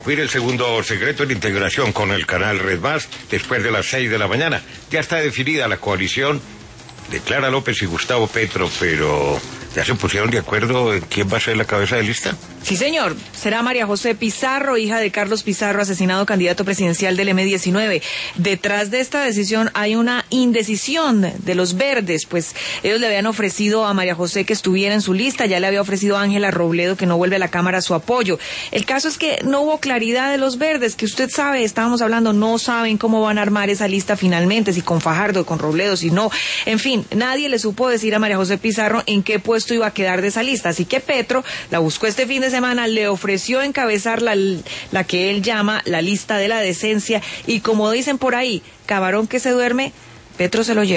Mire el segundo secreto de integración con el canal Red Más después de las 6 de la mañana. Ya está definida la coalición de Clara López y Gustavo Petro, pero ¿ya se pusieron de acuerdo en quién va a ser la cabeza de lista? Sí, señor. Será María José Pizarro, hija de Carlos Pizarro, asesinado candidato presidencial del M-19. Detrás de esta decisión hay una indecisión de los verdes, pues ellos le habían ofrecido a María José que estuviera en su lista, ya le había ofrecido a Ángela Robledo que no vuelve a la Cámara su apoyo. El caso es que no hubo claridad de los verdes, que usted sabe, estábamos hablando, no saben cómo van a armar esa lista finalmente, si con Fajardo, con Robledo, si no. En fin, nadie le supo decir a María José Pizarro en qué puesto iba a quedar de esa lista, así que Petro la buscó este fin de semana, le ofreció encabezar la que él llama la lista de la decencia y como dicen por ahí, camarón que se duerme, Petro se lo lleva.